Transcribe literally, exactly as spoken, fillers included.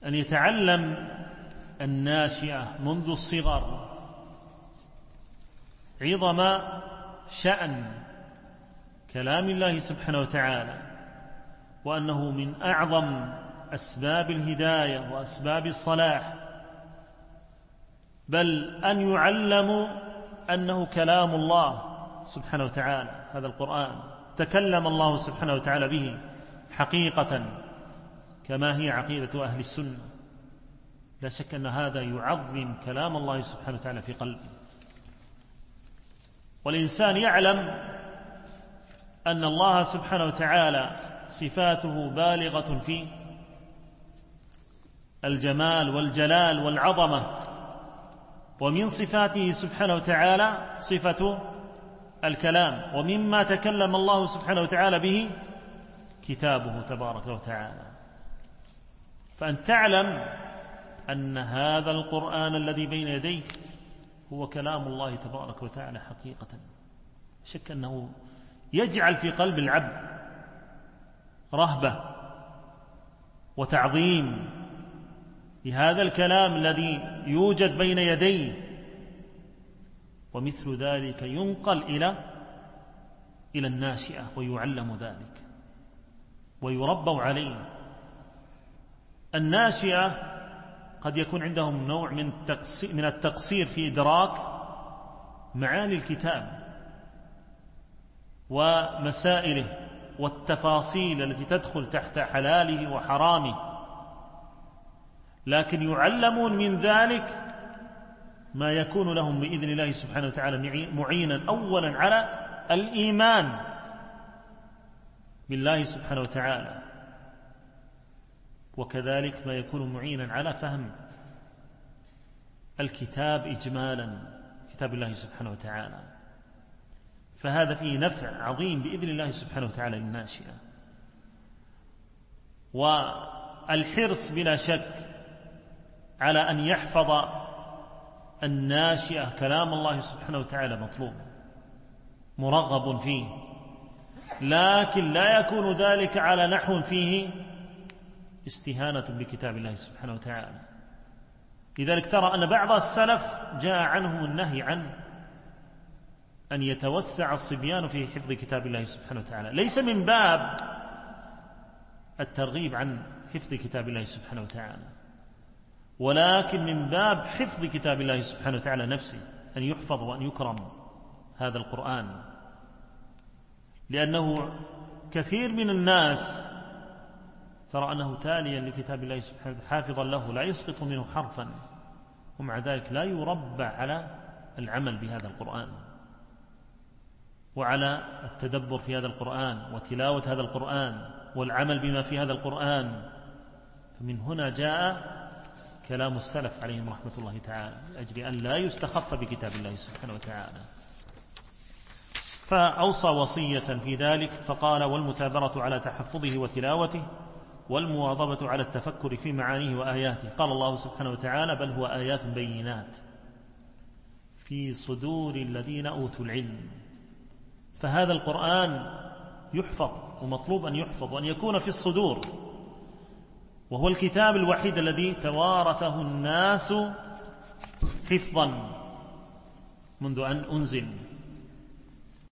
أن يتعلم الناشئة منذ الصغر عظم شأن كلام الله سبحانه وتعالى، وأنه من أعظم أسباب الهداية وأسباب الصلاح، بل أن يعلموا أنه كلام الله سبحانه وتعالى. هذا القرآن تكلم الله سبحانه وتعالى به حقيقة كما هي عقيدة أهل السنة. لا شك أن هذا يعظم كلام الله سبحانه وتعالى في قلبه. والإنسان يعلم أن الله سبحانه وتعالى صفاته بالغة في الجمال والجلال والعظمة، ومن صفاته سبحانه وتعالى صفة الكلام، ومما تكلم الله سبحانه وتعالى به كتابه تبارك وتعالى. فأن تعلم أن هذا القرآن الذي بين يديك هو كلام الله تبارك وتعالى حقيقة، شك أنه يجعل في قلب العبد رهبة وتعظيم لهذا الكلام الذي يوجد بين يديه، ومثل ذلك ينقل إلى إلى الناشئة ويعلم ذلك ويربوا عليه. الناشئة قد يكون عندهم نوع من التقصير في إدراك معاني الكتاب ومسائله والتفاصيل التي تدخل تحت حلاله وحرامه، لكن يعلمون من ذلك ما يكون لهم بإذن الله سبحانه وتعالى معينا أولا على الإيمان بالله سبحانه وتعالى، وكذلك ما يكون معينا على فهم الكتاب إجمالا، كتاب الله سبحانه وتعالى. فهذا فيه نفع عظيم بإذن الله سبحانه وتعالى للناشئة. والحرص بلا شك على أن يحفظ الناشئة كلام الله سبحانه وتعالى مطلوب مرغب فيه، لكن لا يكون ذلك على نحو فيه استهانة بكتاب الله سبحانه وتعالى. لذلك ترى أن بعض السلف جاء عنهم النهي عن أن يتوسع الصبيان في حفظ كتاب الله سبحانه وتعالى، ليس من باب الترغيب عن حفظ كتاب الله سبحانه وتعالى، ولكن من باب حفظ كتاب الله سبحانه وتعالى نفسه، أن يحفظ وأن يكرم هذا القرآن. لأنه كثير من الناس ترى أنه تاليا لكتاب الله سبحانه وتعالى حافظا له لا يسقط منه حرفا، ومع ذلك لا يربى على العمل بهذا القرآن وعلى التدبر في هذا القرآن وتلاوة هذا القرآن والعمل بما في هذا القرآن. فمن هنا جاء كلام السلف عليهم رحمة الله تعالى لأجل أن لا يستخف بكتاب الله سبحانه وتعالى. فأوصى وصية في ذلك فقال: والمثابرة على تحفظه وتلاوته والمواظبة على التفكر في معانيه وآياته. قال الله سبحانه وتعالى: بل هو آيات بينات في صدور الذين أوتوا العلم. فهذا القرآن يحفظ، ومطلوب أن يحفظ وأن يكون في الصدور، وهو الكتاب الوحيد الذي توارثه الناس حفظا منذ أن أنزل.